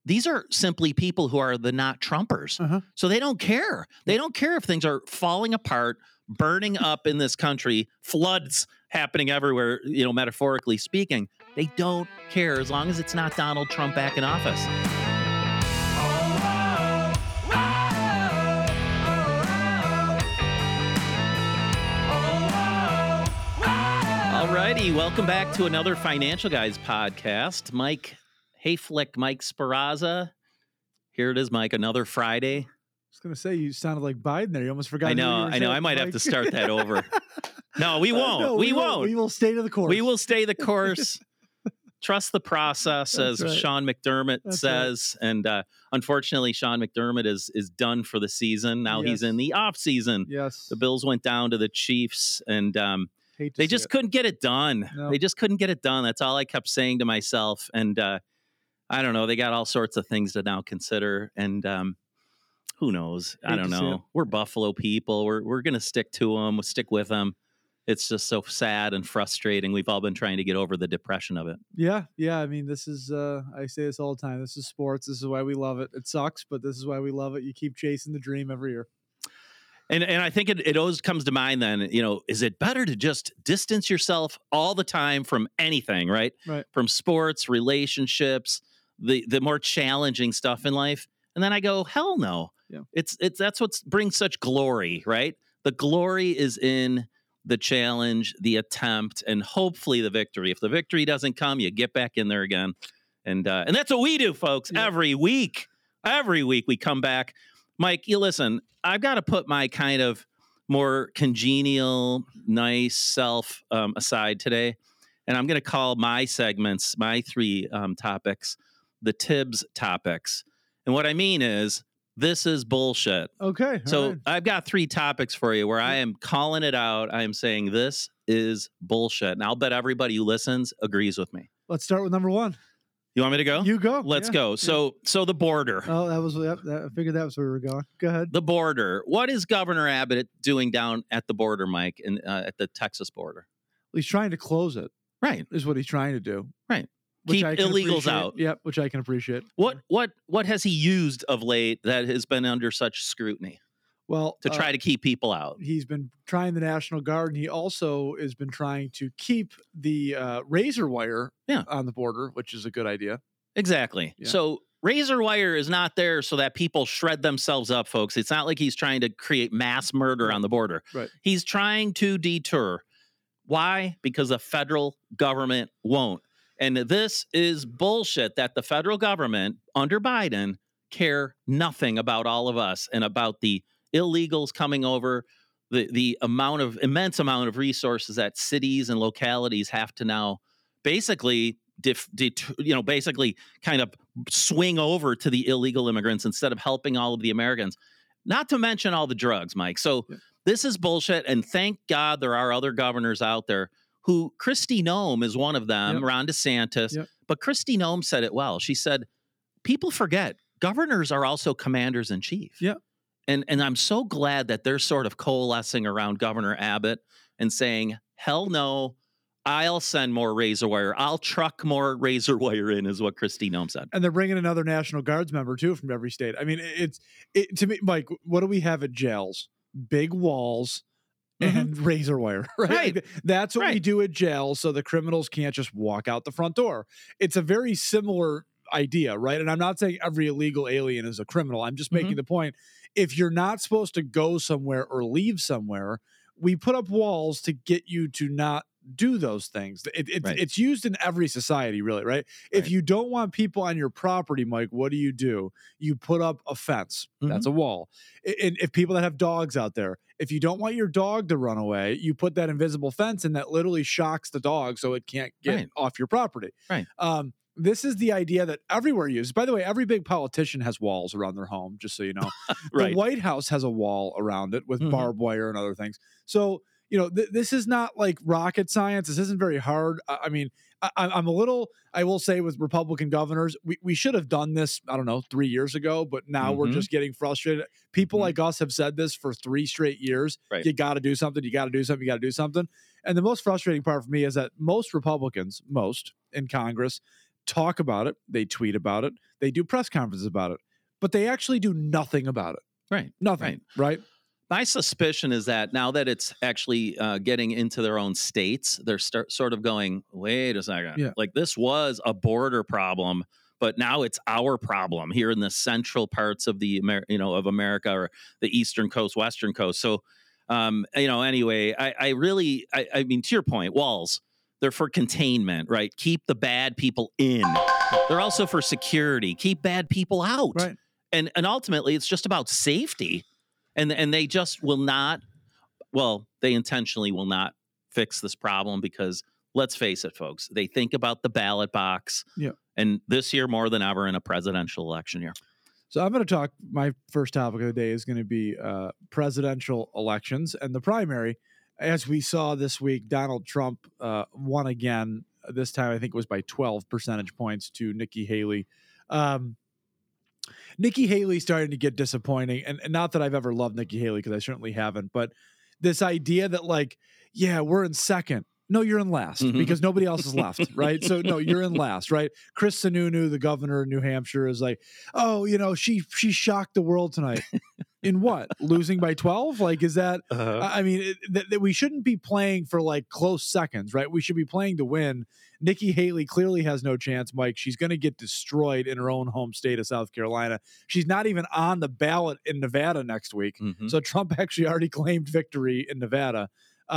these are simply people who are the not Trumpers. So they don't care. They don't care if things are falling apart, burning up in this country, floods happening everywhere, metaphorically speaking. They don't care as long as it's not Donald Trump back in office. Alrighty, welcome back to another Financial Guys podcast. Mike Sperazza. Here it is, Mike, another Friday. I was going to say, you sounded like Biden there. You almost forgot. I know. I might have to start that over. No, we won't. No, we won't. We will stay to the course. We will stay the course. Trust the process, as right. Sean McDermott That's says. Right. And unfortunately, Sean McDermott is done for the season. Now he's in the off season. Yes. The Bills went down to the Chiefs, and they just couldn't get it done. No. They just couldn't get it done. That's all I kept saying to myself. And I don't know. They got all sorts of things to now consider. And who knows? I don't know. We're Buffalo people. We're going to stick to them. We'll stick with them. It's just so sad and frustrating. We've all been trying to get over the depression of it. Yeah. I mean, this is, I say this all the time. This is sports. This is why we love it. It sucks, but this is why we love it. You keep chasing the dream every year. And I think it always comes to mind then, is it better to just distance yourself all the time from anything, right? Right. From sports, relationships, the more challenging stuff in life. And then I go, hell no. Yeah. It's that's what brings such glory, right? The glory is in the challenge, the attempt, and hopefully the victory. If the victory doesn't come, you get back in there again. And that's what we do, folks. Yeah. Every week we come back. Mike, you listen, I've got to put my kind of more congenial, nice self aside today. And I'm going to call my segments, my three topics, the Tibbs topics. And what I mean is, this is bullshit. Okay. So right. I've got three topics for you where I am calling it out. I am saying this is bullshit. And I'll bet everybody who listens agrees with me. Let's start with number one. You want me to go? You go. Let's go. So the border. Oh, I figured that was where we were going. Go ahead. The border. What is Governor Abbott doing down at the border, Mike, at the Texas border? Well, he's trying to close it. Right. Is what he's trying to do. Right. Keep illegals out. Yep, which I can appreciate. What has he used of late that has been under such scrutiny? Well, to try to keep people out. He's been trying the National Guard, and he also has been trying to keep the razor wire on the border, which is a good idea. Exactly. Yeah. So razor wire is not there so that people shred themselves up, folks. It's not like he's trying to create mass murder on the border. Right. He's trying to deter. Why? Because the federal government won't. And this is bullshit that the federal government under Biden care nothing about all of us and about the illegals coming over, the immense amount of resources that cities and localities have to now basically kind of swing over to the illegal immigrants instead of helping all of the Americans. Not to mention all the drugs, Mike. So this is bullshit. And thank God there are other governors out there who Kristi Noem is one of them, Ron DeSantis. But Kristi Noem said it well. She said, people forget governors are also commanders in chief. Yeah. And I'm so glad that they're sort of coalescing around Governor Abbott and saying, hell no, I'll send more razor wire. I'll truck more razor wire in, is what Kristi Noem said. And they're bringing another National Guards member, too, from every state. I mean, to me, Mike, what do we have at jails? Big walls and razor wire, right? That's what we do at jail, so the criminals can't just walk out the front door. It's a very similar idea, right? And I'm not saying every illegal alien is a criminal. I'm just making the point. If you're not supposed to go somewhere or leave somewhere, we put up walls to get you to not do those things. It's used in every society, really, right? If you don't want people on your property, Mike, what do? You put up a fence. That's a wall. And if people that have dogs out there, if you don't want your dog to run away, you put that invisible fence, and that literally shocks the dog so it can't get off your property. Right. This is the idea that everywhere uses. By the way, every big politician has walls around their home, just so you know. The White House has a wall around it with barbed wire and other things. So, this is not like rocket science. This isn't very hard. I mean, I'm a little, I will say with Republican governors, we should have done this, 3 years ago, but now we're just getting frustrated. People like us have said this for 3 straight years. You got to do something. You got to do something. You got to do something. And the most frustrating part for me is that most Republicans, in Congress, talk about it, they tweet about it, they do press conferences about it, but they actually do nothing about it. Right. Nothing. Right. My suspicion is that now that it's actually getting into their own states, they're sort of going, wait a second. Yeah. Like this was a border problem, but now it's our problem here in the central parts of the of America, or the eastern coast, western coast. So, anyway, I mean, to your point, walls, they're for containment, right? Keep the bad people in. They're also for security. Keep bad people out. Right. And ultimately, it's just about safety. And they just will not, they intentionally will not fix this problem because, let's face it, folks, they think about the ballot box. Yeah. And this year more than ever in a presidential election year. So I'm going to talk, my first topic of the day is going to be presidential elections and the primary. As we saw this week, Donald Trump won again. This time, I think it was by 12 percentage points to Nikki Haley. Nikki Haley starting to get disappointing. And not that I've ever loved Nikki Haley, because I certainly haven't. But this idea that, like, yeah, we're in second. No, you're in last because nobody else is left, right? So, no, you're in last, right? Chris Sununu, the governor of New Hampshire, is like, oh, she shocked the world tonight. In what? Losing by 12? Like, is that, I mean, we shouldn't be playing for, like, close seconds, right? We should be playing to win. Nikki Haley clearly has no chance, Mike. She's going to get destroyed in her own home state of South Carolina. She's not even on the ballot in Nevada next week. So Trump actually already claimed victory in Nevada.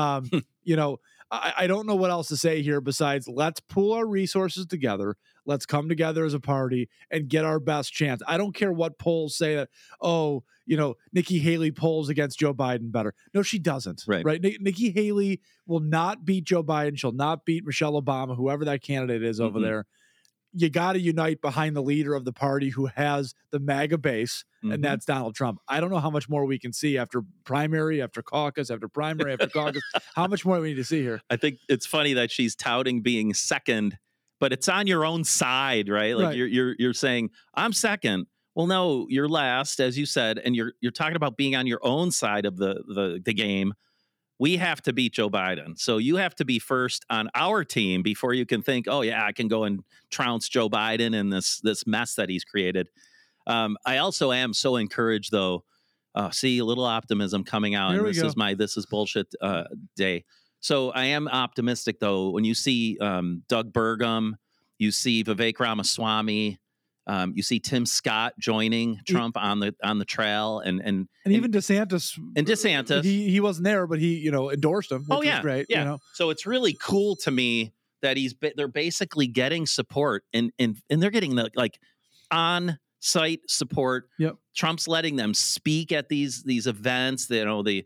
I don't know what else to say here besides let's pool our resources together. Let's come together as a party and get our best chance. I don't care what polls say that, Nikki Haley polls against Joe Biden better. No, she doesn't. Right? Nikki Haley will not beat Joe Biden. She'll not beat Michelle Obama, whoever that candidate is over there. You got to unite behind the leader of the party who has the MAGA base, and that's Donald Trump. I don't know how much more we can see after primary, after caucus, after primary, after caucus. How much more do we need to see here? I think it's funny that she's touting being second, but it's on your own side, right? Like you're saying, I'm second. Well, no, you're last, as you said, and you're talking about being on your own side of the game. We have to beat Joe Biden. So you have to be first on our team before you can think, oh, yeah, I can go and trounce Joe Biden in this mess that he's created. I also am so encouraged, though. See, a little optimism coming out. Here and this is bullshit day. So I am optimistic, though, when you see Doug Burgum, you see Vivek Ramaswamy, you see Tim Scott joining Trump on the trail, and even DeSantis. And DeSantis, he wasn't there, but he endorsed him. Which was great. Yeah. So it's really cool to me that they're basically getting support, and they're getting the on site support. Yep. Trump's letting them speak at these events. The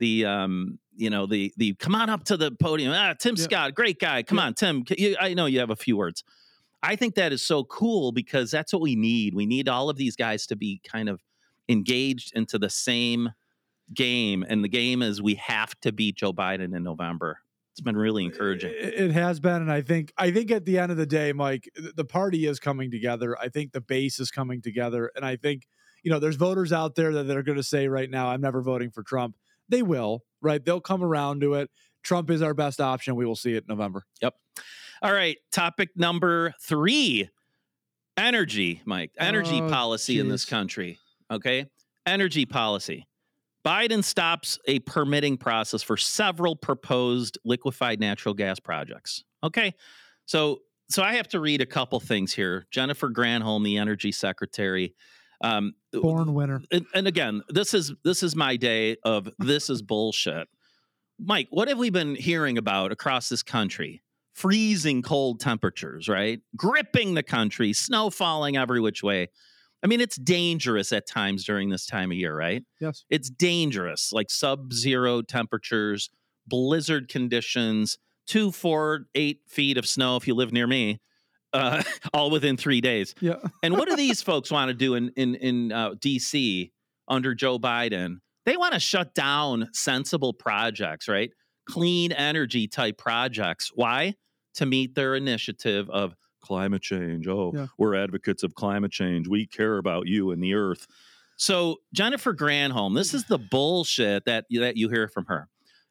come on up to the podium. Tim Scott, great guy. Come on, Tim. I know you have a few words. I think that is so cool because that's what we need. We need all of these guys to be kind of engaged into the same game. And the game is we have to beat Joe Biden in November. It's been really encouraging. It has been. And I think at the end of the day, Mike, the party is coming together. I think the base is coming together. And I think, there's voters out there that are going to say right now, I'm never voting for Trump. They will, right? They'll come around to it. Trump is our best option. We will see it in November. Yep. All right. Topic number 3, energy, Mike. Energy policy in this country. Okay. Energy policy. Biden stops a permitting process for several proposed liquefied natural gas projects. Okay. So I have to read a couple things here. Jennifer Granholm, the energy secretary. Born winner. And again, this is my day of this is bullshit. Mike, what have we been hearing about across this country? Freezing cold temperatures, right? Gripping the country, snow falling every which way. I mean, it's dangerous at times during this time of year, right? Yes. It's dangerous, like sub-zero temperatures, blizzard conditions, 2, 4, 8 feet of snow if you live near me, all within 3 days. Yeah. And what do these folks want to do in D.C. under Joe Biden? They want to shut down sensible projects, right? Clean energy type projects. Why? To meet their initiative of climate change. We're advocates of climate change. We care about you and the earth. So Jennifer Granholm, this is the bullshit that you hear from her.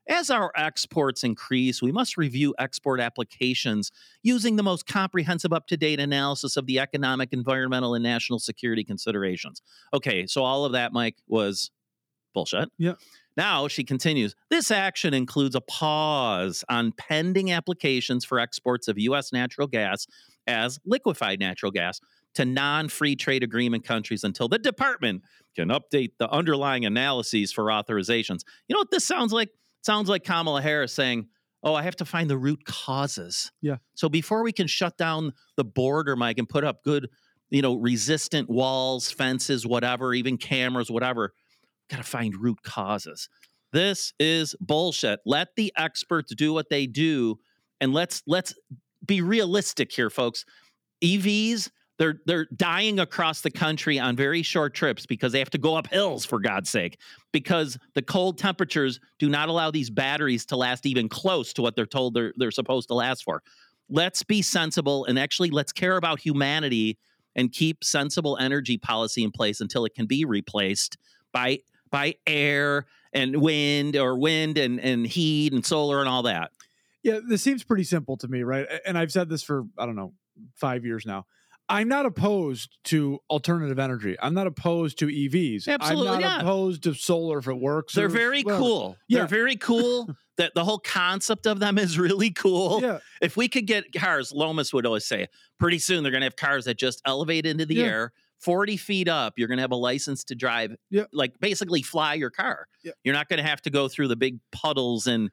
As our exports increase, we must review export applications using the most comprehensive, up-to-date analysis of the economic, environmental, and national security considerations. Okay, so all of that, Mike, was bullshit. Yeah. Now she continues, this action includes a pause on pending applications for exports of U.S. natural gas as liquefied natural gas to non-free trade agreement countries until the department can update the underlying analyses for authorizations. You know what this sounds like? It sounds like Kamala Harris saying, oh, I have to find the root causes. Yeah. So before we can shut down the border, Mike, and put up good, resistant walls, fences, whatever, even cameras, whatever, got to find root causes. This is bullshit. Let the experts do what they do, and let's be realistic here, folks. EVs, they're dying across the country on very short trips because they have to go up hills, for God's sake, because the cold temperatures do not allow these batteries to last even close to what they're told they're supposed to last for. Let's be sensible, and actually let's care about humanity and keep sensible energy policy in place until it can be replaced by air and wind and heat and solar and all that. Yeah, this seems pretty simple to me, right? And I've said this for, 5 years now. I'm not opposed to alternative energy. I'm not opposed to EVs. Absolutely, I'm not opposed to solar if it works. They're very cool. Yeah. They're very cool. That the whole concept of them is really cool. Yeah. If we could get cars, Lomas would always say, pretty soon they're going to have cars that just elevate into the air. 40 feet up, you're going to have a license to drive, like basically fly your car. Yep. You're not going to have to go through the big puddles and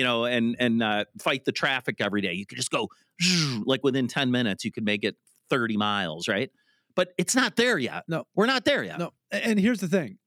fight the traffic every day. You could just go like within 10 minutes, you could make it 30 miles, right? But it's not there yet. No, we're not there yet. No. And here's the thing.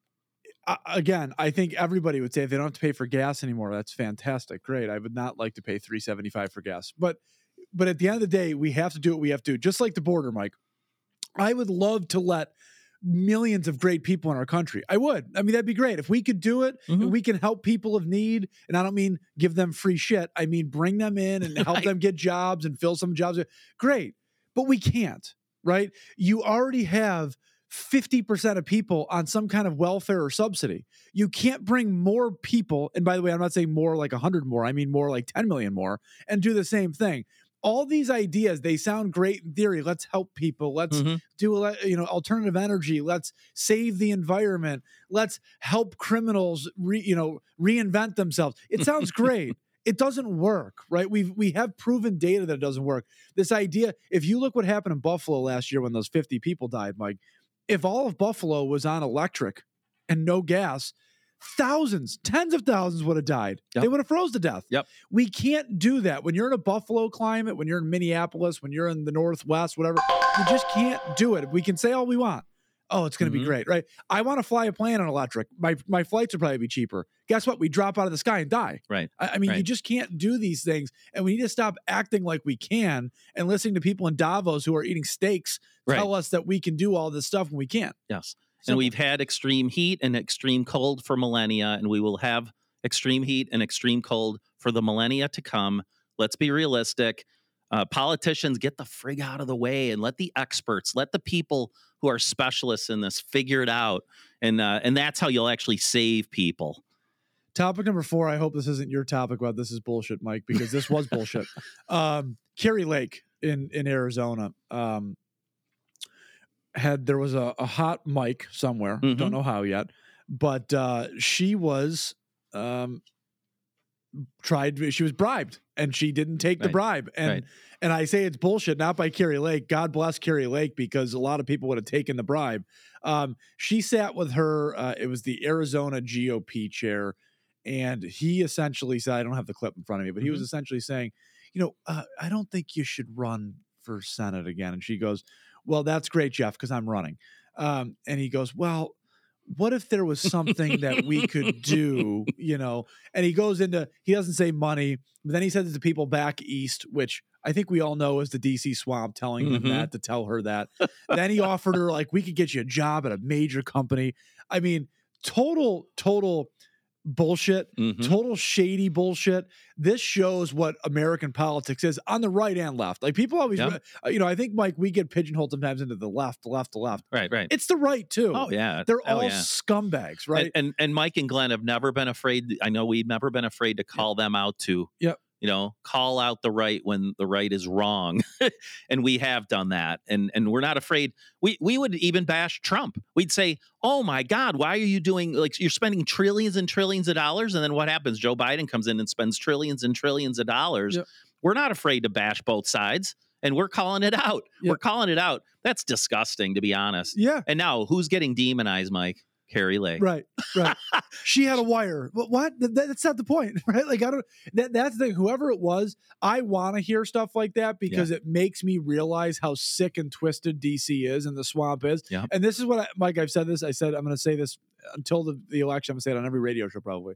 Again, I think everybody would say if they don't have to pay for gas anymore, that's fantastic. Great. I would not like to pay $3.75 for gas. But at the end of the day, we have to do what we have to do. Just like the border, Mike. I would love to let millions of great people in our country. I would. I mean, that'd be great. If we could do it and we can help people of need, and I don't mean give them free shit. I mean, bring them in and help them get jobs and fill some jobs. Great. But we can't, right? You already have 50% of people on some kind of welfare or subsidy. You can't bring more people. And by the way, I'm not saying more like 100 more. I mean, more like 10 million more and do the same thing. All these ideas, they sound great in theory. Let's help people. Let's do, alternative energy. Let's save the environment. Let's help criminals, reinvent themselves. It sounds great. It doesn't work, right? We have proven data that it doesn't work. This idea, if you look what happened in Buffalo last year when those 50 people died, Mike, if all of Buffalo was on electric and no gas, thousands, tens of thousands would have died. Yep. They would have froze to death. Yep. We can't do that. When you're in a Buffalo climate, when you're in Minneapolis, when you're in the Northwest, whatever, you just can't do it. We can say all we want. Oh, it's going to be great, right? I want to fly a plane on electric. My flights would probably be cheaper. Guess what? We drop out of the sky and die. Right. I mean, you just can't do these things. And we need to stop acting like we can and listening to people in Davos who are eating steaks tell us that we can do all this stuff when we can't. Yes. And we've had extreme heat and extreme cold for millennia, and we will have extreme heat and extreme cold for the millennia to come. Let's be realistic. Politicians, get the frig out of the way and let the experts, let the people who are specialists in this figure it out. And that's how you'll actually save people. Topic number 4. I hope this isn't your topic about this is bullshit, Mike, because this was bullshit. Kari Lake in Arizona. There was a hot mic somewhere. Don't know how yet, but she was she was bribed and she didn't take the bribe. And I say it's bullshit, not by Kari Lake. God bless Kari Lake, because a lot of people would have taken the bribe. She sat with her. It was the Arizona GOP chair. And he essentially said, I don't have the clip in front of me, but he was essentially saying, I don't think you should run for Senate again. And she goes, well, that's great, Jeff, because I'm running. And he goes, well, what if there was something that we could do, And he goes into, he doesn't say money, but then he says it to people back east, which I think we all know is the DC swamp telling him that, to tell her that. Then he offered her, like, we could get you a job at a major company. I mean, total bullshit, total shady bullshit. This shows what American politics is on the right and left. Like people always, I think, Mike, we get pigeonholed sometimes into the left. Right. It's the right too. Oh yeah, they're all scumbags, right? And Mike and Glenn have never been afraid. I know we've never been afraid to call them out too. Yep. Call out the right when the right is wrong. And we have done that. And we're not afraid. We would even bash Trump. We'd say, oh my God, why are you doing, like, you're spending trillions and trillions of dollars. And then what happens? Joe Biden comes in and spends trillions and trillions of dollars. Yep. We're not afraid to bash both sides. And we're calling it out. Yep. We're calling it out. That's disgusting, to be honest. Yeah. And now who's getting demonized, Mike? Carrie Lake. Right. She had a wire. What? That's not the point, right? Like, I don't, that's the, whoever it was, I want to hear stuff like that because it makes me realize how sick and twisted DC is and the swamp is. Yeah. And this is what Mike, I've said this. I said, I'm going to say this until the election. I'm going to say it on every radio show, probably.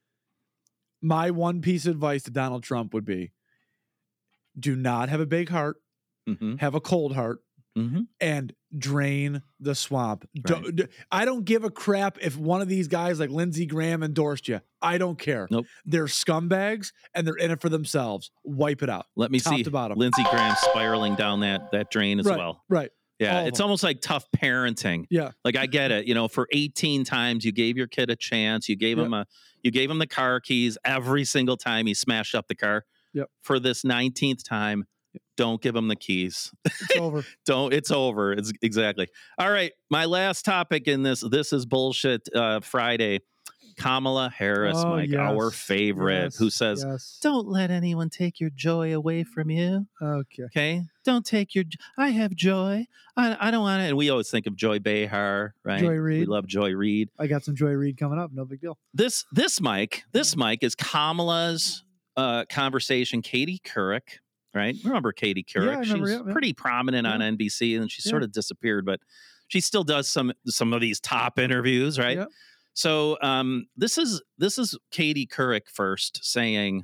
My one piece of advice to Donald Trump would be, do not have a big heart, have a cold heart, and drain the swamp. Right. I don't give a crap if one of these guys like Lindsey Graham endorsed you. I don't care. Nope. They're scumbags and they're in it for themselves. Wipe it out. Let me see Lindsey Graham spiraling down that drain as well. Right. Yeah, it's almost like tough parenting. Yeah. Like I get it. For 18 times you gave your kid a chance. You gave him the car keys every single time he smashed up the car. Yep. For this 19th time, don't give him the keys. It's over. It's over. It's exactly. All right. My last topic in this is bullshit Friday. Kamala Harris, Mike, our favorite, who says, don't let anyone take your joy away from you. Okay. Don't take I have joy. I don't want it. And we always think of Joy Behar, right? Joy Reid. We love Joy Reid. I got some Joy Reid coming up. No big deal. This Mike is Kamala's conversation. Katie Couric. Right? Remember Katie Couric? Yeah, I remember, She's pretty prominent on NBC, and she sort of disappeared, but she still does some of these top interviews, right? Yeah. So this is Katie Couric first saying,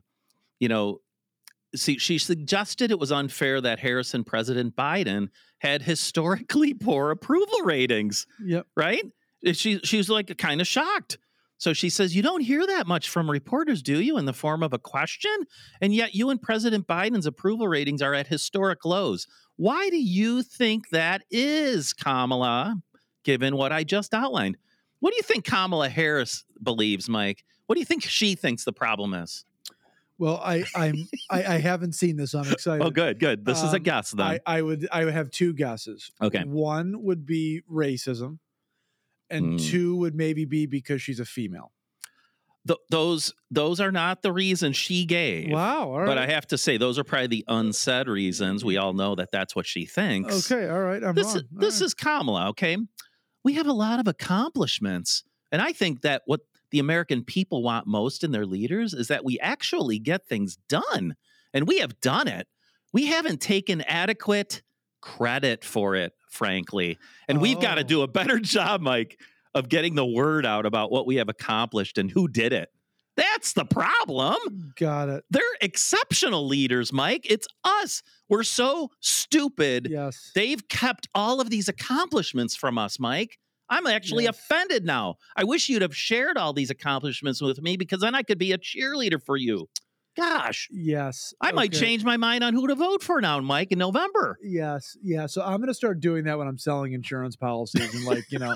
she suggested it was unfair that Harris and President Biden had historically poor approval ratings. Yep. Right? She was like kind of shocked. So she says, you don't hear that much from reporters, do you, in the form of a question? And yet you and President Biden's approval ratings are at historic lows. Why do you think that is, Kamala, given what I just outlined? What do you think Kamala Harris believes, Mike? What do you think she thinks the problem is? Well, I haven't seen this. I'm excited. Oh, good. This is a guess, then. I would have two guesses. Okay. One would be racism. And two would maybe be because she's a female. Those are not the reasons she gave. Wow. All right. But I have to say, those are probably the unsaid reasons. We all know that that's what she thinks. Okay. All right. I'm wrong. This is Kamala. Okay. We have a lot of accomplishments. And I think that what the American people want most in their leaders is that we actually get things done. And we have done it. We haven't taken adequate credit for it, frankly. And we've got to do a better job, Mike, of getting the word out about what we have accomplished and who did it. That's the problem. Got it. They're exceptional leaders, Mike. It's us. We're so stupid. Yes. They've kept all of these accomplishments from us, Mike. I'm actually offended now. I wish you'd have shared all these accomplishments with me because then I could be a cheerleader for you. Gosh. Yes. I might change my mind on who to vote for now, Mike, in November. Yes. Yeah. So I'm going to start doing that when I'm selling insurance policies. And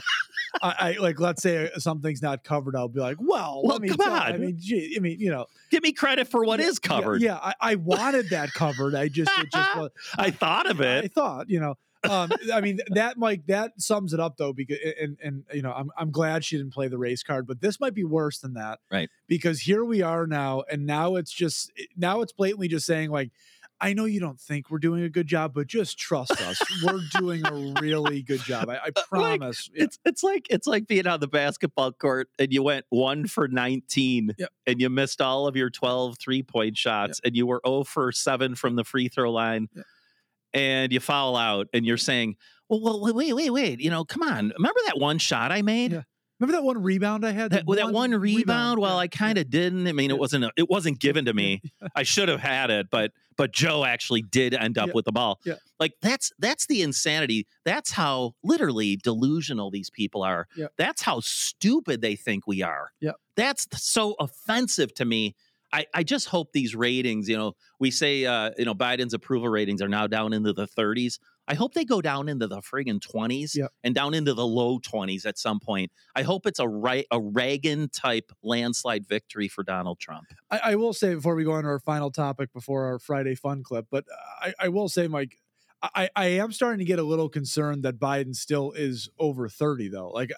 I like, let's say something's not covered. I'll be like, well come on. Give me credit for what is covered. Yeah. I wanted that covered. I I thought of it. I thought, that Mike, that sums it up though, because I'm glad she didn't play the race card, but this might be worse than that, right? Because here we are now, and now it's blatantly just saying like, I know you don't think we're doing a good job, but just trust us, we're doing a really good job. I promise. It's like being on the basketball court and you went 1 for 19 and you missed all of your 12 3-point shots and you were 0 for 7 from the free throw line. And you foul out and you're saying, well, wait, come on. Remember that one shot I made? Remember that one rebound I had? That one rebound. Well, yeah. I kind of didn't. I mean, it wasn't given to me. I should have had it, but Joe actually did end up with the ball. Yeah. Like that's the insanity. That's how literally delusional these people are. Yeah. That's how stupid they think we are. Yeah. That's so offensive to me. I just hope these ratings, we say, Biden's approval ratings are now down into the 30s. I hope they go down into the friggin' 20s and down into the low 20s at some point. I hope it's a Reagan-type landslide victory for Donald Trump. I will say, before we go on to our final topic before our Friday fun clip, but I will say, Mike, I am starting to get a little concerned that Biden still is over 30, though. Like,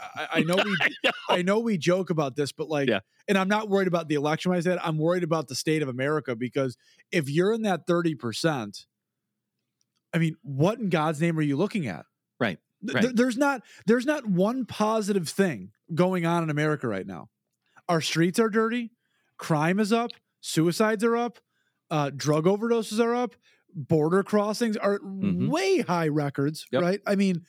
I know we joke about this, but and I'm not worried about the election when I said I'm worried about the state of America, because if you're in that 30%, I mean, what in God's name are you looking at? Right. There's not one positive thing going on in America right now. Our streets are dirty. Crime is up. Suicides are up. Drug overdoses are up. Border crossings are way high records, right? I mean,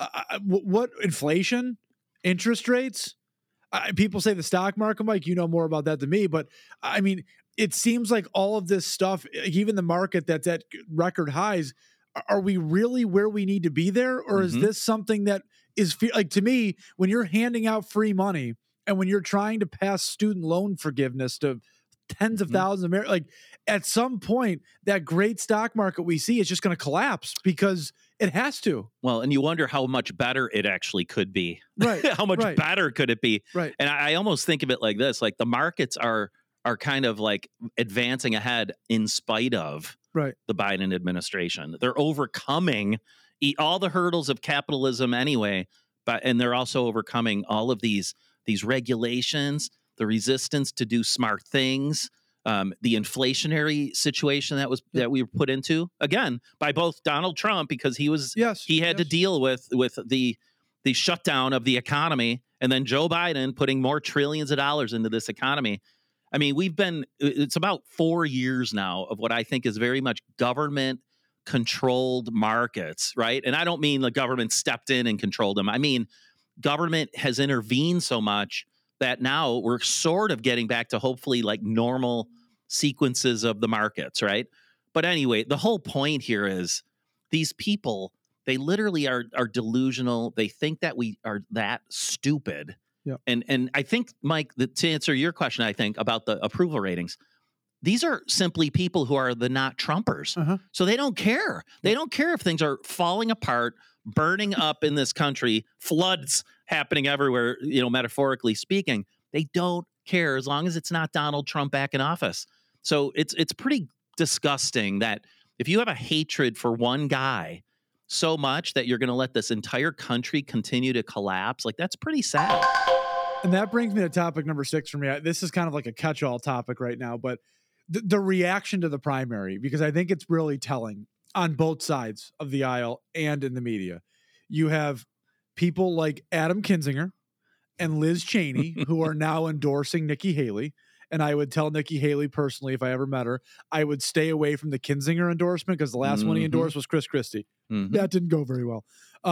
what inflation, interest rates? People say the stock market, Mike, you know more about that than me, but I mean, it seems like all of this stuff, even the market that's at record highs, are we really where we need to be there? Or is this something that is like, to me, when you're handing out free money and when you're trying to pass student loan forgiveness to tens of thousands of Americans, like at some point that great stock market we see is just going to collapse because it has to. Well, and you wonder how much better it actually could be. Right. How much better could it be? Right. And I almost think of it like this, like the markets are kind of like advancing ahead in spite of the Biden administration. They're overcoming all the hurdles of capitalism anyway, and they're also overcoming all of these regulations, the resistance to do smart things, the inflationary situation that we were put into again by both Donald Trump, because he had to deal with the shutdown of the economy, and then Joe Biden putting more trillions of dollars into this economy. I mean, it's about 4 years now of what I think is very much government controlled markets, right? And I don't mean the government stepped in and controlled them. I mean, government has intervened so much that now we're sort of getting back to hopefully like normal sequences of the markets, right? But anyway, the whole point here is these people, they literally are delusional. They think that we are that stupid. Yeah. And I think, Mike, to answer your question, I think about the approval ratings, these are simply people who are the not Trumpers. So they don't care. They don't care if things are falling apart, burning up in this country, floods happening everywhere, metaphorically speaking. They don't care as long as it's not Donald Trump back in office. So it's pretty disgusting that if you have a hatred for one guy so much that you're going to let this entire country continue to collapse, like that's pretty sad. And that brings me to topic number 6 for me. This is kind of like a catch-all topic right now, but the reaction to the primary, because I think it's really telling on both sides of the aisle and in the media. You have people like Adam Kinzinger and Liz Cheney who are now endorsing Nikki Haley. And I would tell Nikki Haley personally, if I ever met her, I would stay away from the Kinzinger endorsement because the last one he endorsed was Chris Christie. That didn't go very well.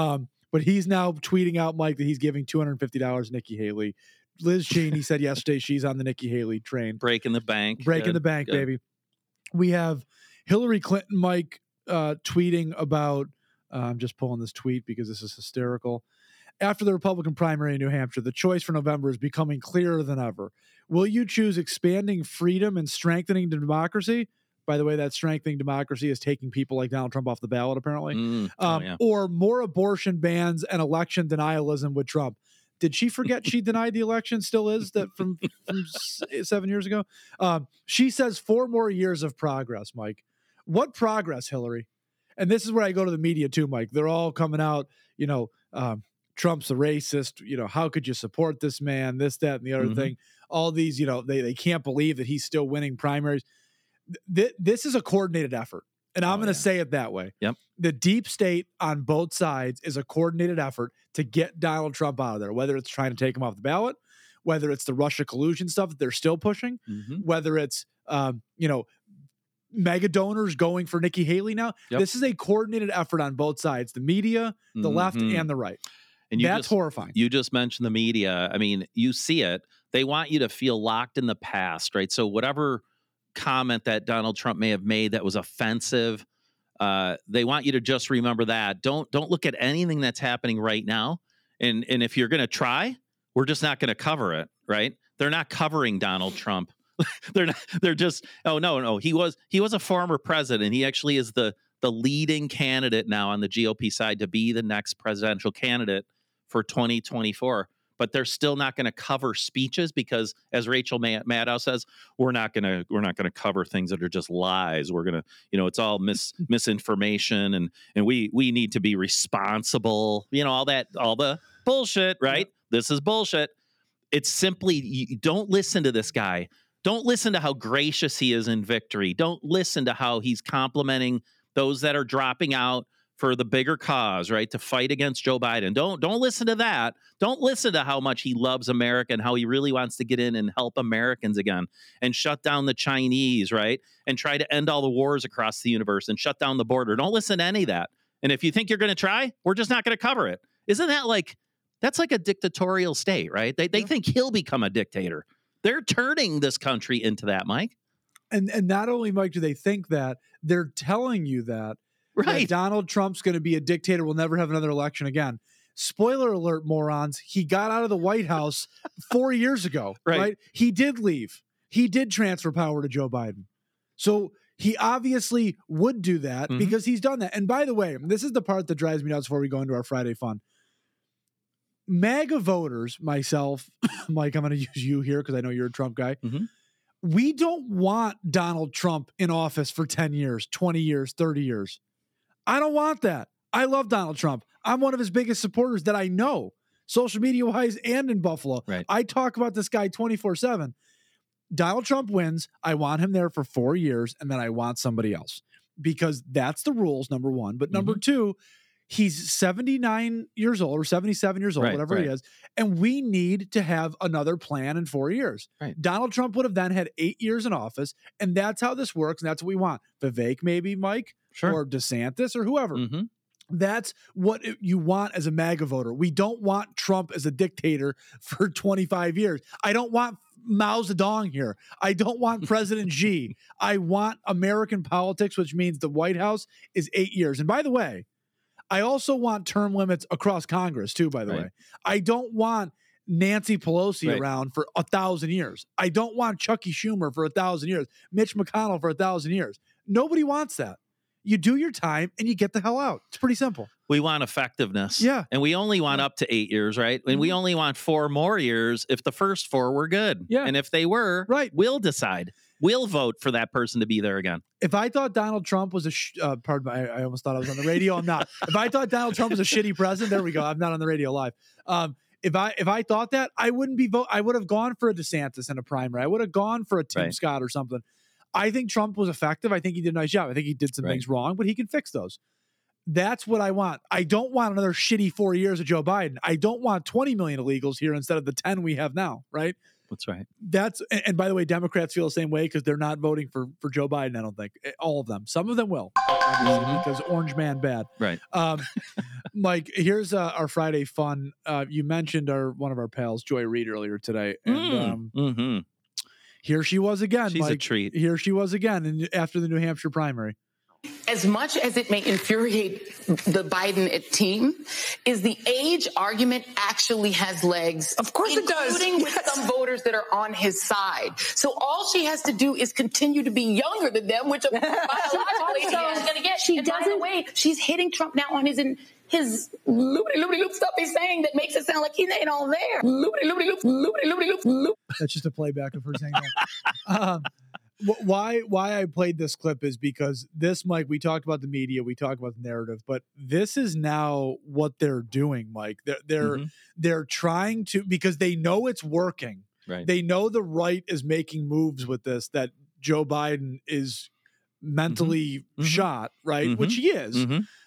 But he's now tweeting out, Mike, that he's giving $250 to Nikki Haley. Liz Cheney said yesterday she's on the Nikki Haley train. Breaking the bank. Breaking the bank, baby. We have Hillary Clinton, Mike, tweeting about, I'm just pulling this tweet because this is hysterical. After the Republican primary in New Hampshire, the choice for November is becoming clearer than ever. Will you choose expanding freedom and strengthening democracy? By the way, that strengthening democracy is taking people like Donald Trump off the ballot, apparently. Or more abortion bans and election denialism with Trump. Did she forget she denied the election? Still is that from 7 years ago? She says 4 more years of progress, Mike. What progress, Hillary? And this is where I go to the media too, Mike. They're all coming out, Trump's a racist. How could you support this man? This, that, and the other thing. All these, they can't believe that he's still winning primaries. This is a coordinated effort. And I'm going to say it that way. Yep. The deep state on both sides is a coordinated effort to get Donald Trump out of there, whether it's trying to take him off the ballot, whether it's the Russia collusion stuff that they're still pushing, whether it's, mega donors going for Nikki Haley now. This is a coordinated effort on both sides, the media, the left, and the right. And that's horrifying. You just mentioned the media. I mean, you see it. They want you to feel locked in the past, right? So whatever comment that Donald Trump may have made that was offensive, they want you to just remember that. Don't look at anything that's happening right now. And if you're going to try, we're just not going to cover it, right? They're not covering Donald Trump. They're just, oh no, he was a former president. He actually is the leading candidate now on the GOP side to be the next presidential candidate for 2024. But they're still not going to cover speeches because, as Rachel Maddow says, we're not going to cover things that are just lies. We're going to, it's all misinformation, and we need to be responsible. All the bullshit, right? Yeah. This is bullshit. It's simply, you don't listen to this guy. Don't listen to how gracious he is in victory. Don't listen to how he's complimenting those that are dropping out for the bigger cause, right? To fight against Joe Biden. Don't listen to that. Don't listen to how much he loves America and how he really wants to get in and help Americans again and shut down the Chinese, right? And try to end all the wars across the universe and shut down the border. Don't listen to any of that. And if you think you're going to try, we're just not going to cover it. Isn't that that's like a dictatorial state, right? They think he'll become a dictator. They're turning this country into that, Mike. And not only, Mike, do they think that, they're telling you that. Right. That Donald Trump's going to be a dictator. We'll never have another election again. Spoiler alert, morons. He got out of the White House 4 years ago, right? He did leave. He did transfer power to Joe Biden. So he obviously would do that because he's done that. And by the way, this is the part that drives me nuts before we go into our Friday fun. MAGA voters, myself, Mike, I'm going to use you here because I know you're a Trump guy. Mm-hmm. We don't want Donald Trump in office for 10 years, 20 years, 30 years. I don't want that. I love Donald Trump. I'm one of his biggest supporters that I know, social media wise and in Buffalo. Right. I talk about this guy 24/7. Donald Trump wins. I want him there for 4 years, and then I want somebody else because that's the rules, number one. But number two, he's 79 years old or 77 years old, whatever he is, and we need to have another plan in 4 years. Right. Donald Trump would have then had 8 years in office, and that's how this works, and that's what we want. Vivek, maybe, Mike, or DeSantis, or whoever. Mm-hmm. That's what you want as a MAGA voter. We don't want Trump as a dictator for 25 years. I don't want Mao Zedong here. I don't want President Xi. I want American politics, which means the White House is 8 years. And by the way, I also want term limits across Congress too, by the way. I don't want Nancy Pelosi around for 1,000 years. I don't want Chucky Schumer for 1,000 years. Mitch McConnell for 1,000 years. Nobody wants that. You do your time and you get the hell out. It's pretty simple. We want effectiveness. Yeah. And we only want up to 8 years, right? And we only want 4 more years if the first 4 were good. Yeah. And if they were, we'll decide. We'll vote for that person to be there again. If I thought Donald Trump was pardon me, I almost thought I was on the radio. I'm not. If I thought Donald Trump was a shitty president, there we go. I'm not on the radio live. If I thought that, I wouldn't be I would have gone for a DeSantis in a primary. I would have gone for a Tim Scott or something. I think Trump was effective. I think he did a nice job. I think he did some things wrong, but he can fix those. That's what I want. I don't want another shitty 4 years of Joe Biden. I don't want 20 million illegals here instead of the 10 we have now, right? That's right. And by the way, Democrats feel the same way because they're not voting for Joe Biden, I don't think. All of them. Some of them will, obviously, because Orange Man bad. Right. Mike, here's our Friday fun. You mentioned one of our pals, Joy Reid, earlier today. And here she was again. She's Mike. A treat. Here she was again after the New Hampshire primary. As much as it may infuriate the Biden team, is the age argument actually has legs. Of course it does. Including with some voters that are on his side. So all she has to do is continue to be younger than them, which biologically she's going to get. And by the way, she's hitting Trump now on his loopy-loop stuff he's saying that makes it sound like he ain't all there. Loopy-loop. That's just a playback of her saying that. Why I played this clip is because this, Mike, we talked about the media, we talked about the narrative, but this is now what they're doing, Mike. They're trying to, because they know it's working. Right. They know the right is making moves with this, that Joe Biden is mentally shot, right? Which he is.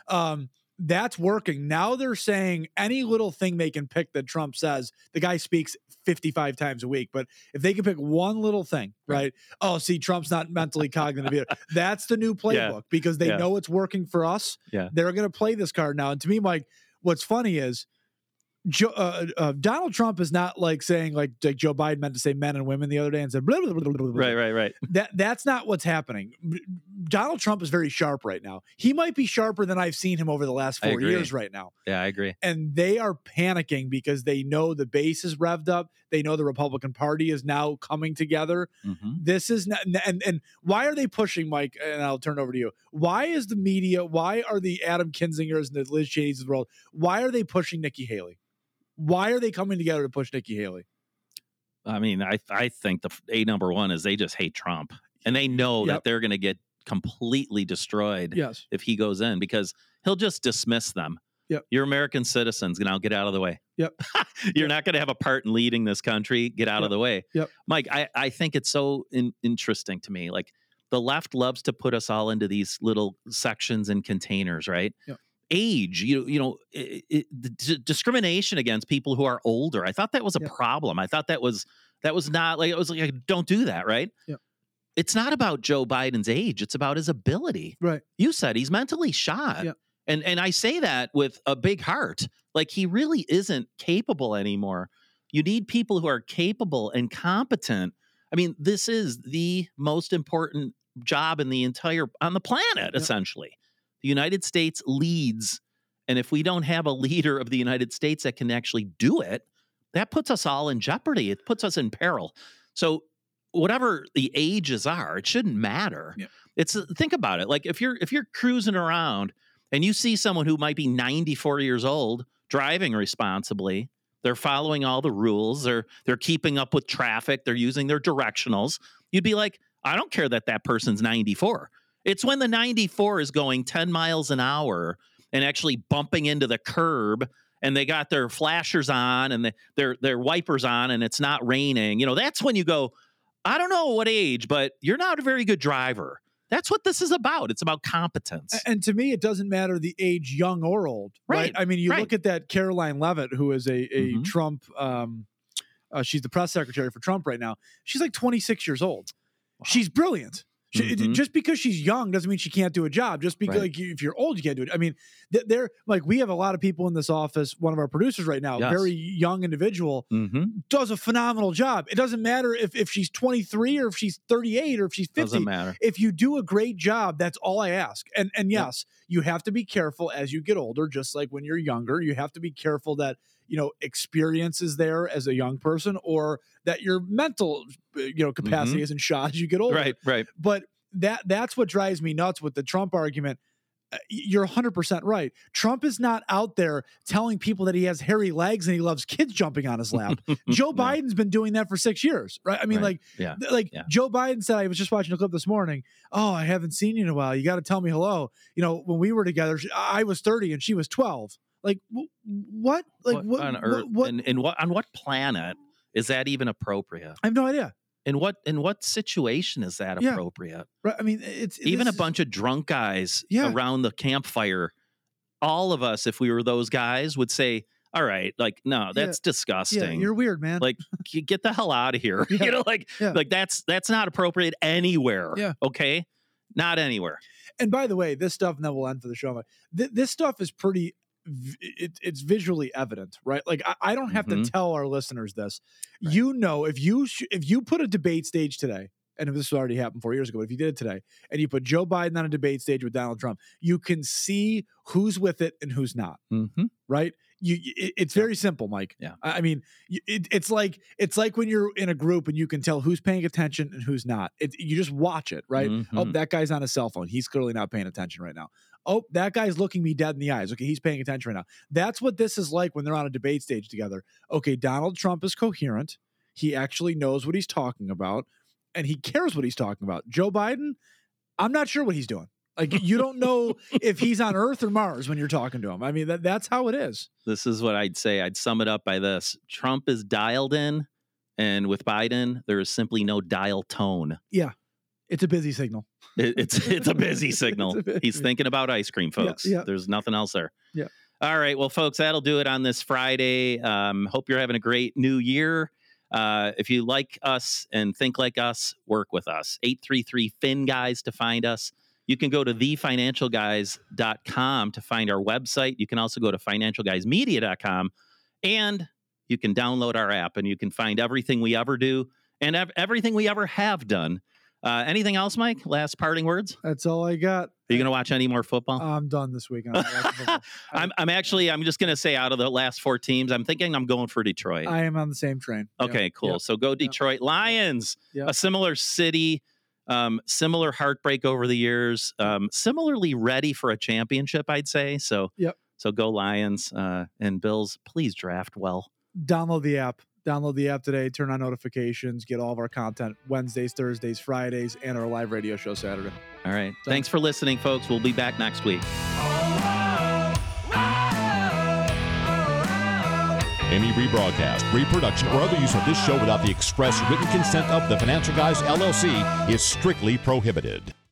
That's working. Now they're saying any little thing they can pick that Trump says, the guy speaks 55 times a week, but if they can pick one little thing, right? Oh, see, Trump's not mentally cognitive either. That's the new playbook because they know it's working for us. Yeah. They're going to play this card now. And to me, Mike, what's funny is Donald Trump is not like saying like Joe Biden meant to say men and women the other day and said blah, blah, blah, blah, blah. Right. That's not what's happening. Donald Trump is very sharp right now. He might be sharper than I've seen him over the last 4 years right now. Yeah, I agree. And they are panicking because they know the base is revved up. They know the Republican Party is now coming together. Mm-hmm. This is not, and why are they pushing, Mike? And I'll turn it over to you. Why is the media? Why are the Adam Kinzingers and the Liz Cheney's of the world? Why are they pushing Nikki Haley? Why are they coming together to push Nikki Haley? I mean, I think the number one is they just hate Trump, and they know that they're going to get completely destroyed if he goes in, because he'll just dismiss them. Yep. You're American citizens. Now get out of the way. Yep. You're not going to have a part in leading this country. Get out of the way. Yep. Mike, I think it's so interesting to me. Like, the left loves to put us all into these little sections and containers, right? Yep. Age, discrimination against people who are older. I thought that was a problem. I thought that was not like, it was like, don't do that, right? Yep. It's not about Joe Biden's age. It's about his ability. Right. You said he's mentally shot. Yep. And I say that with a big heart. Like, he really isn't capable anymore. You need people who are capable and competent. I mean, this is the most important job on the planet, essentially. The United States leads. And if we don't have a leader of the United States that can actually do it, that puts us all in jeopardy. It puts us in peril. So whatever the ages are, it shouldn't matter. Yeah. Think about it. Like, if you're cruising around and you see someone who might be 94 years old driving responsibly, they're following all the rules, they're keeping up with traffic, they're using their directionals, you'd be like, I don't care that person's 94. It's when the 94 is going 10 miles an hour and actually bumping into the curb, and they got their flashers on and their wipers on, and it's not raining. That's when you go, I don't know what age, but you're not a very good driver. That's what this is about. It's about competence. And to me, it doesn't matter the age, young or old. Right. I mean, you look at that Caroline Leavitt, who is a Trump, she's the press secretary for Trump right now. She's like 26 years old. Wow. She's brilliant. Just because she's young doesn't mean she can't do a job. Just because like, if you're old, you can't do it. I mean, they're like, we have a lot of people in this office. One of our producers right now, very young individual, does a phenomenal job. It doesn't matter if she's 23 or if she's 38 or if she's 50. Doesn't matter. If you do a great job, that's all I ask. And yes, you have to be careful as you get older, just like when you're younger. You have to be careful that experience is there as a young person, or that your mental, capacity isn't shot as you get older. Right. But that's what drives me nuts with the Trump argument. You're 100% right. Trump is not out there telling people that he has hairy legs and he loves kids jumping on his lap. Joe Biden's been doing that for 6 years, right? I mean, Joe Biden said, I was just watching a clip this morning. Oh, I haven't seen you in a while. You got to tell me hello. When we were together, I was 30 and she was 12. Like, what? Like, what on earth? What on what planet is that even appropriate? I have no idea. In what situation is that appropriate? Right. I mean, it's even a bunch of drunk guys around the campfire. All of us, if we were those guys, would say, all right, like, no, that's disgusting. Yeah, you're weird, man. Like, get the hell out of here. Like that's not appropriate anywhere. Yeah. Okay. Not anywhere. And by the way, this stuff, and then we'll end for the show. This stuff is pretty, it's visually evident, right? Like, I don't have to tell our listeners this. Right. If you put a debate stage today, and if this already happened 4 years ago, but if you did it today, and you put Joe Biden on a debate stage with Donald Trump, you can see who's with it and who's not. Right? It's very simple, Mike. Yeah. I mean, it's like when you're in a group and you can tell who's paying attention and who's not. You just watch it, right? Oh, that guy's on his cell phone. He's clearly not paying attention right now. Oh, that guy's looking me dead in the eyes. Okay, he's paying attention right now. That's what this is like when they're on a debate stage together. Okay, Donald Trump is coherent. He actually knows what he's talking about, and he cares what he's talking about. Joe Biden, I'm not sure what he's doing. Like, you don't know if he's on Earth or Mars when you're talking to him. I mean, that's how it is. This is what I'd say. I'd sum it up by this. Trump is dialed in, and with Biden, there is simply no dial tone. Yeah. It's a busy signal. It's a busy signal. He's thinking about ice cream, folks. Yeah. There's nothing else there. Yeah. All right. Well, folks, that'll do it on this Friday. Hope you're having a great new year. If you like us and think like us, work with us. 833-FIN-GUYS to find us. You can go to thefinancialguys.com to find our website. You can also go to financialguysmedia.com And you can download our app and you can find everything we ever do and everything we ever have done. Anything else, Mike? Last parting words? That's all I got. Are you going to watch any more football? I'm done this week. I'm just going to say out of the last 4 teams, I'm thinking I'm going for Detroit. I am on the same train. Okay, cool. Yep. So go Detroit. Yep. Lions, a similar city, similar heartbreak over the years, similarly ready for a championship, I'd say. So go Lions and Bills. Please draft well. Download the app. Download the app today, turn on notifications, get all of our content Wednesdays, Thursdays, Fridays, and our live radio show Saturday. All right. Thanks for listening, folks. We'll be back next week. Any rebroadcast, reproduction, or other use of this show without the express written consent of the Financial Guys, LLC is strictly prohibited.